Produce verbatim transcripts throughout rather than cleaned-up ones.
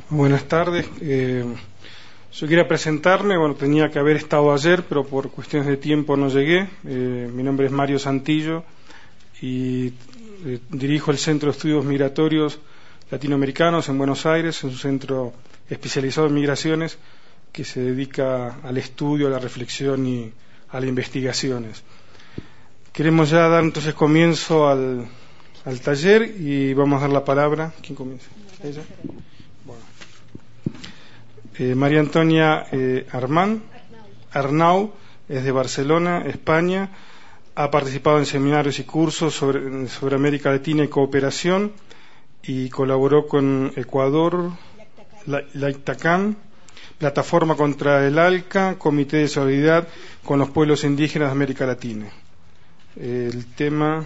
Buenas tardes. Eh, yo quería presentarme, bueno, tenía que haber estado ayer, pero por cuestiones de tiempo no llegué. Eh, mi nombre es Mario Santillo y eh, dirijo el Centro de Estudios Migratorios Latinoamericanos en Buenos Aires, es un centro especializado en migraciones que se dedica al estudio, a la reflexión y a las investigaciones. Queremos ya dar entonces comienzo al, al taller y vamos a dar la palabra. ¿Quién comienza? ¿Ella? Bueno. Eh, María Antonia eh, Armán, Arnau, es de Barcelona, España, ha participado en seminarios y cursos sobre, sobre América Latina y cooperación y colaboró con Ecuador, la, la ICTACAN, Plataforma contra el ALCA, Comité de Solidaridad con los Pueblos Indígenas de América Latina. El tema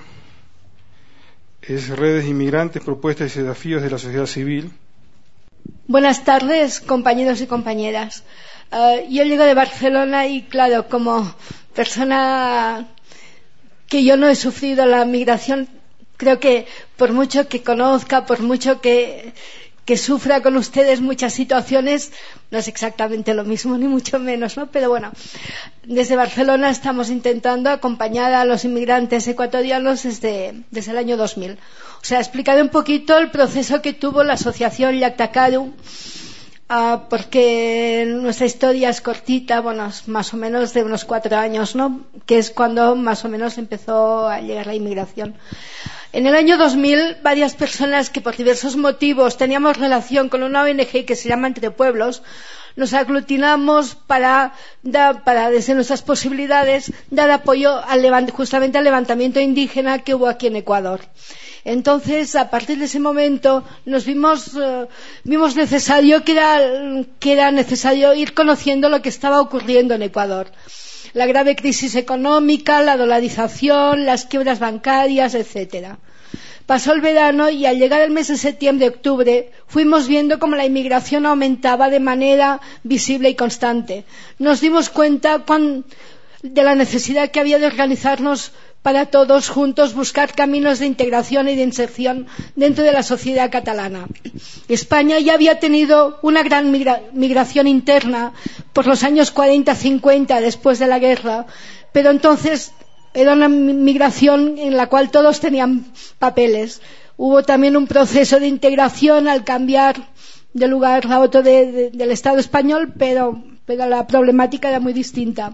es redes inmigrantes, propuestas y desafíos de la sociedad civil. Buenas tardes, compañeros y compañeras. Uh, yo llego de Barcelona y, claro, como persona que yo no he sufrido la migración, creo que por mucho que conozca, por mucho que, que sufra con ustedes muchas situaciones, no es exactamente lo mismo, ni mucho menos, ¿no? Pero bueno, desde Barcelona estamos intentando acompañar a los inmigrantes ecuatorianos desde, desde el año dos mil. O sea, explicaré un poquito el proceso que tuvo la asociación Llactacaru, uh, porque nuestra historia es cortita, bueno, es más o menos de unos cuatro años, ¿no? Que es cuando más o menos empezó a llegar la inmigración. En el año dos mil, varias personas que por diversos motivos teníamos relación con una O N G que se llama Entre Pueblos, nos aglutinamos para, dar, para desde nuestras posibilidades, dar apoyo al levant, justamente al levantamiento indígena que hubo aquí en Ecuador. Entonces, a partir de ese momento, nos vimos, uh, vimos necesario que era, que era necesario ir conociendo lo que estaba ocurriendo en Ecuador. La grave crisis económica, la dolarización, las quiebras bancarias, etcétera. Pasó el verano y al llegar el mes de septiembre-octubre fuimos viendo cómo la inmigración aumentaba de manera visible y constante. Nos dimos cuenta cuán, de la necesidad que había de organizarnos para todos juntos buscar caminos de integración y de inserción dentro de la sociedad catalana. España ya había tenido una gran migra- migración interna por los años cuarenta cincuenta después de la guerra, pero entonces era una migración en la cual todos tenían papeles. Hubo también un proceso de integración al cambiar de lugar a otro de, de, del Estado español, pero, pero la problemática era muy distinta.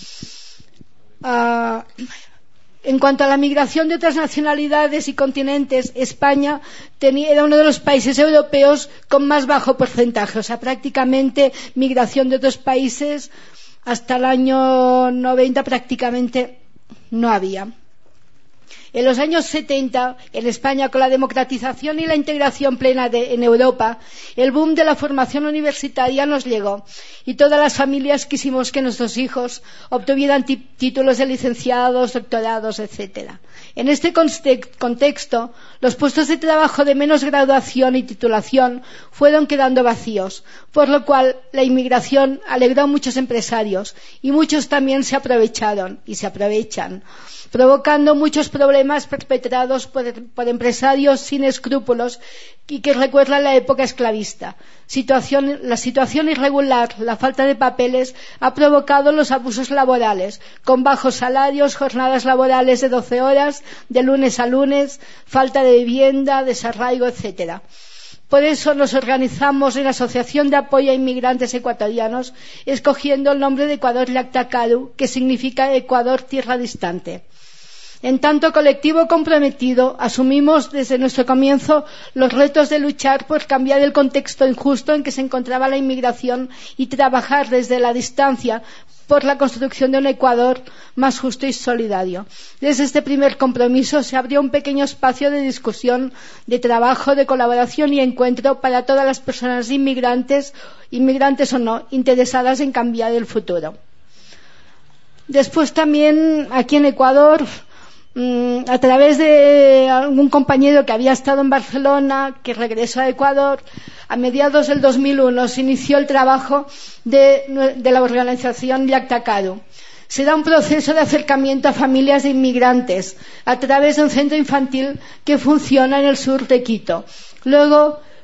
Uh, En cuanto a la migración de otras nacionalidades y continentes, España tenía, era uno de los países europeos con más bajo porcentaje, o sea, prácticamente migración de otros países hasta el año noventa prácticamente no había. En los años setenta, en España, con la democratización y la integración plena de, en Europa, el boom de la formación universitaria nos llegó y todas las familias quisimos que nuestros hijos obtuvieran t- títulos de licenciados, doctorados, etcétera. En este contexto, los puestos de trabajo de menos graduación y titulación fueron quedando vacíos, por lo cual la inmigración alegró a muchos empresarios y muchos también se aprovecharon y se aprovechan, provocando muchos problemas perpetrados por, por empresarios sin escrúpulos y que recuerdan la época esclavista. Situación, la situación irregular, la falta de papeles, ha provocado los abusos laborales, con bajos salarios, jornadas laborales de doce horas, de lunes a lunes, falta de vivienda, desarraigo, etcétera. Por eso nos organizamos en la Asociación de Apoyo a Inmigrantes Ecuatorianos, escogiendo el nombre de Ecuador Llactacaru, que significa Ecuador Tierra Distante. En tanto colectivo comprometido, asumimos desde nuestro comienzo los retos de luchar por cambiar el contexto injusto en que se encontraba la inmigración y trabajar desde la distancia por la construcción de un Ecuador más justo y solidario. Desde este primer compromiso se abrió un pequeño espacio de discusión, de trabajo, de colaboración y encuentro para todas las personas inmigrantes, inmigrantes o no, interesadas en cambiar el futuro. Después también, aquí en Ecuador, a través de algún compañero que había estado en Barcelona, que regresó a Ecuador, a mediados del dos mil uno se inició el trabajo de, de la organización Llactacaru. Se da un proceso de acercamiento a familias de inmigrantes a través de un centro infantil que funciona en el sur de Quito. Luego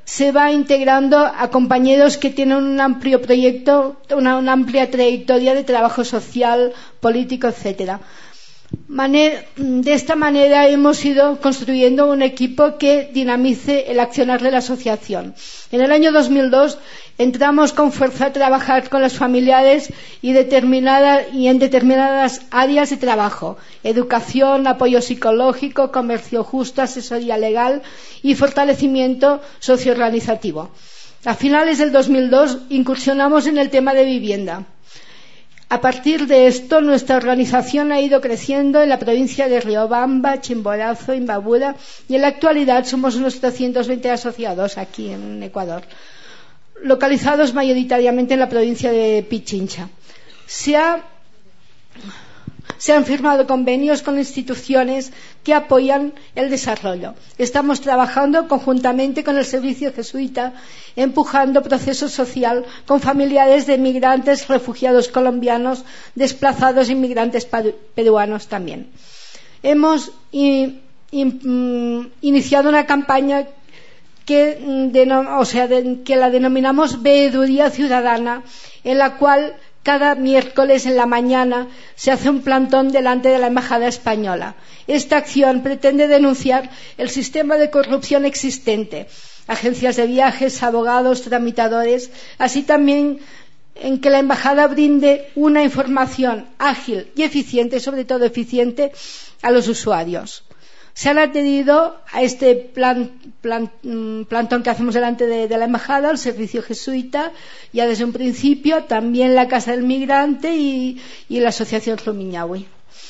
se va integrando a compañeros que tienen un amplio proyecto, una, una amplia trayectoria de trabajo social, político, etcétera. De esta manera hemos ido construyendo un equipo que dinamice el accionar de la asociación. En el año dos mil dos entramos con fuerza a trabajar con los familiares y, determinada, y en determinadas áreas de trabajo: educación, apoyo psicológico, comercio justo, asesoría legal y fortalecimiento socioorganizativo. A finales del dos mil dos incursionamos en el tema de vivienda. A partir de esto, nuestra organización ha ido creciendo en la provincia de Riobamba, Chimborazo, Imbabura, y en la actualidad somos unos trescientos veinte asociados aquí en Ecuador, localizados mayoritariamente en la provincia de Pichincha. Se ha Se han firmado convenios con instituciones que apoyan el desarrollo. Estamos trabajando conjuntamente con el Servicio Jesuita, empujando proceso social con familiares de migrantes, refugiados colombianos, desplazados, inmigrantes peruanos también. Hemos in, in, iniciado una campaña que, o sea, de, que la denominamos Veeduría Ciudadana, en la cual cada miércoles en la mañana se hace un plantón delante de la Embajada Española. Esta acción pretende denunciar el sistema de corrupción existente, agencias de viajes, abogados, tramitadores, así también en que la Embajada brinde una información ágil y eficiente, sobre todo eficiente, a los usuarios. Se han adherido a este plan, plan, plantón que hacemos delante de, de la Embajada, el Servicio Jesuita, ya desde un principio, también la Casa del Migrante y, y la Asociación Rumiñahui.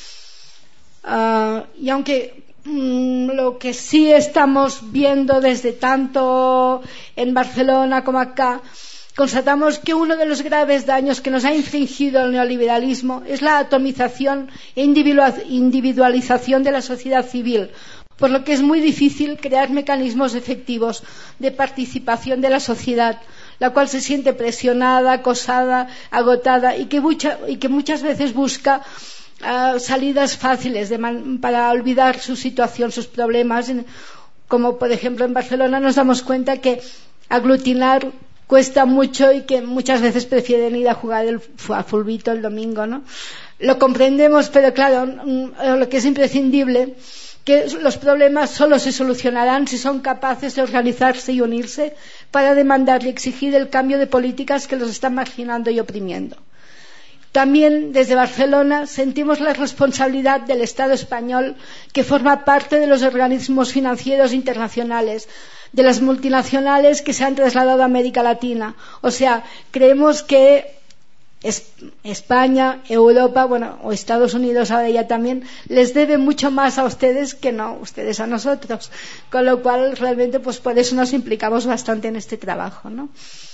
Uh, y aunque mm, lo que sí estamos viendo desde tanto en Barcelona como acá, constatamos que uno de los graves daños que nos ha infligido el neoliberalismo es la atomización e individualización de la sociedad civil, por lo que es muy difícil crear mecanismos efectivos de participación de la sociedad, la cual se siente presionada, acosada, agotada y que, mucha, y que muchas veces busca uh, salidas fáciles de man, para olvidar su situación, sus problemas, como por ejemplo en Barcelona nos damos cuenta que aglutinar cuesta mucho y que muchas veces prefieren ir a jugar el, a fulbito el domingo, ¿no? Lo comprendemos, pero claro, lo que es imprescindible, que los problemas solo se solucionarán si son capaces de organizarse y unirse para demandar y exigir el cambio de políticas que los están marginando y oprimiendo. También desde Barcelona sentimos la responsabilidad del Estado español, que forma parte de los organismos financieros internacionales, de las multinacionales que se han trasladado a América Latina. O sea, creemos que España, Europa, bueno, o Estados Unidos ahora ya también, les debe mucho más a ustedes que no ustedes a nosotros. Con lo cual, realmente, pues por eso nos implicamos bastante en este trabajo, ¿no?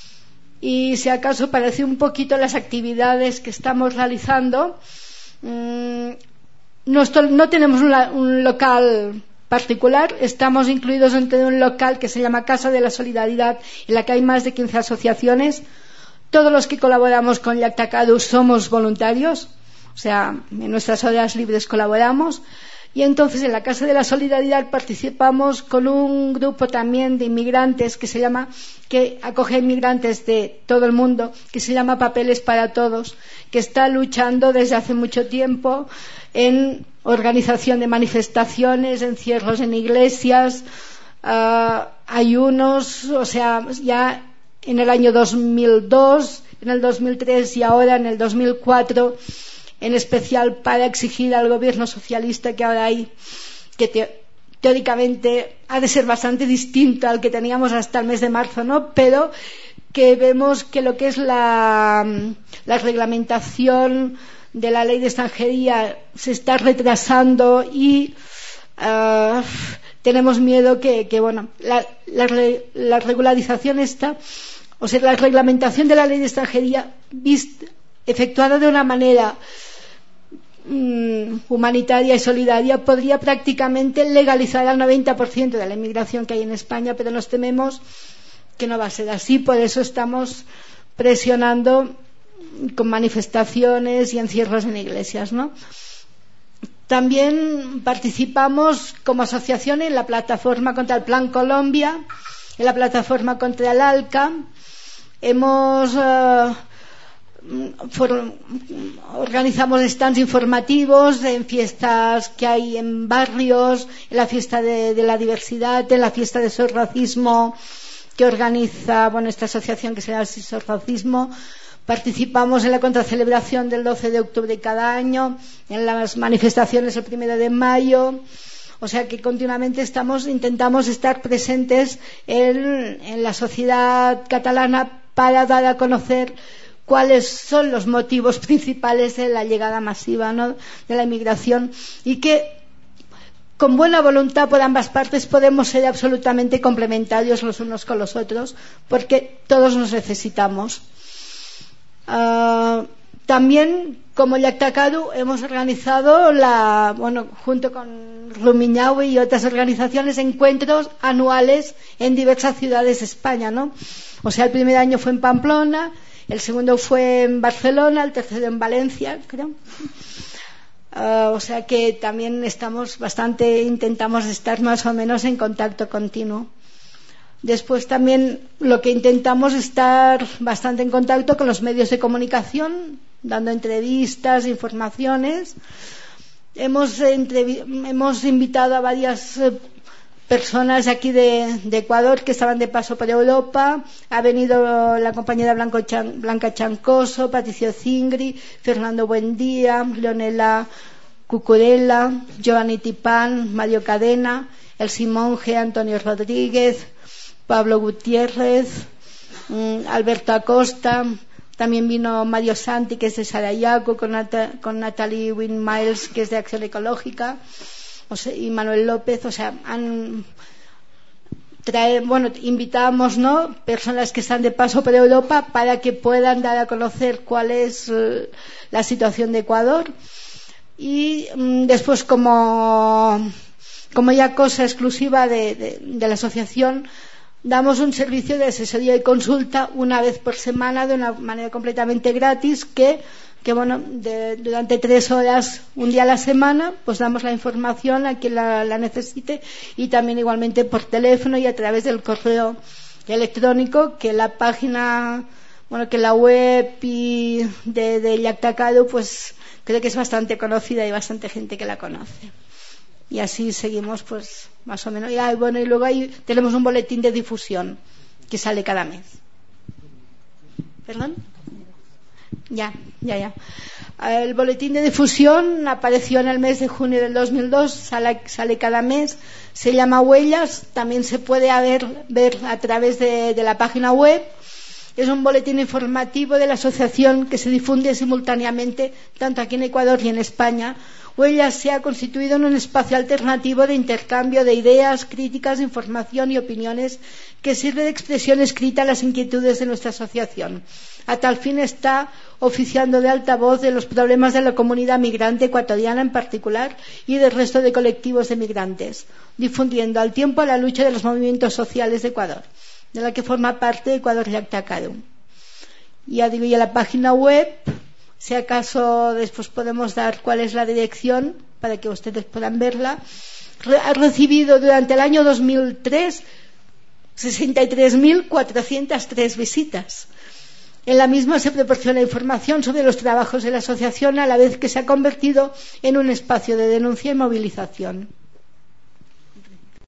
Y si acaso parece un poquito las actividades que estamos realizando, mmm, no, no tenemos un, un local particular, estamos incluidos dentro de un local que se llama Casa de la Solidaridad, en la que hay más de quince asociaciones. Todos los que colaboramos con Yactacadu somos voluntarios, o sea, en nuestras horas libres colaboramos. Y entonces en la Casa de la Solidaridad participamos con un grupo también de inmigrantes que se llama, que acoge inmigrantes de todo el mundo, que se llama Papeles para Todos, que está luchando desde hace mucho tiempo en organización de manifestaciones, encierros en iglesias, uh, ayunos, o sea, ya en el año dos mil dos, en el dos mil tres y ahora en el dos mil cuatro, en especial para exigir al gobierno socialista que ahora hay, que te, teóricamente ha de ser bastante distinto al que teníamos hasta el mes de marzo, ¿no? Pero que vemos que lo que es la, la reglamentación de la ley de extranjería se está retrasando y uh, tenemos miedo que, que bueno, la, la, la regularización está, o sea, la reglamentación de la ley de extranjería vista, efectuada de una manera mm, humanitaria y solidaria, podría prácticamente legalizar al noventa por ciento de la inmigración que hay en España, pero nos tememos que no va a ser así. Por eso estamos presionando con manifestaciones y encierros en iglesias, ¿no? También participamos como asociación en la plataforma contra el Plan Colombia, en la plataforma contra el ALCA. Hemos eh, for, organizamos stands informativos en fiestas que hay en barrios, en la fiesta de, de la diversidad, en la fiesta de sorracismo que organiza bueno, esta asociación que se llama Sorracismo. Participamos en la contracelebración del doce de octubre cada año, en las manifestaciones el primero de mayo. O sea que continuamente estamos, intentamos estar presentes en, en la sociedad catalana para dar a conocer cuáles son los motivos principales de la llegada masiva, ¿no?, de la inmigración, y que con buena voluntad por ambas partes podemos ser absolutamente complementarios los unos con los otros, porque todos nos necesitamos. Uh, también, como Llactacadu, hemos organizado, la, bueno, junto con Rumiñahui y otras organizaciones, encuentros anuales en diversas ciudades de España, ¿no? O sea, el primer año fue en Pamplona, el segundo fue en Barcelona, el tercero en Valencia, creo. Uh, o sea que también estamos bastante, intentamos estar más o menos en contacto continuo. Después también lo que intentamos es estar bastante en contacto con los medios de comunicación, dando entrevistas, informaciones. Hemos, entrev- hemos invitado a varias eh, personas aquí de, de Ecuador que estaban de paso por Europa. Ha venido la compañera Blanco Chan, Blanca Chancoso, Patricio Zingri, Fernando Buendía, Leonela Cucurella, Giovanni Tipán, Mario Cadena, El Simonge, Antonio Rodríguez, Pablo Gutiérrez, um, Alberto Acosta. También vino Mario Santi, que es de Sarayaco, con, Nata, con Natalie Wynne Miles, que es de Acción Ecológica, o sea, y Manuel López. O sea, han trae, bueno, invitamos, ¿no?, personas que están de paso por Europa para que puedan dar a conocer cuál es uh, la situación de Ecuador. Y um, después, como, como ya cosa exclusiva de, de, de la asociación, damos un servicio de asesoría y consulta una vez por semana de una manera completamente gratis que, que bueno, de, durante tres horas, un día a la semana, pues damos la información a quien la, la necesite, y también igualmente por teléfono y a través del correo electrónico, que la página, bueno, que la web y de, de Llactacadu, pues creo que es bastante conocida y bastante gente que la conoce. Y así seguimos, pues, más o menos. Y, ah, bueno, y luego ahí tenemos un boletín de difusión que sale cada mes. ¿Perdón? Ya, ya, ya. El boletín de difusión apareció en el mes de junio del dos mil dos, sale, sale cada mes, se llama Huellas, también se puede ver, ver a través de, de la página web. Es un boletín informativo de la asociación que se difunde simultáneamente tanto aquí en Ecuador y en España. Huellas se ha constituido en un espacio alternativo de intercambio de ideas, críticas, información y opiniones que sirve de expresión escrita a las inquietudes de nuestra asociación. A tal fin está oficiando de altavoz de los problemas de la comunidad migrante ecuatoriana en particular y del resto de colectivos de migrantes, difundiendo al tiempo la lucha de los movimientos sociales de Ecuador, de la que forma parte Ecuador Llactacadu. Ya digo, y a la página web, si acaso después podemos dar cuál es la dirección para que ustedes puedan verla. Ha recibido durante el año dos mil tres sesenta y tres mil cuatrocientas tres visitas. En la misma se proporciona información sobre los trabajos de la asociación, a la vez que se ha convertido en un espacio de denuncia y movilización.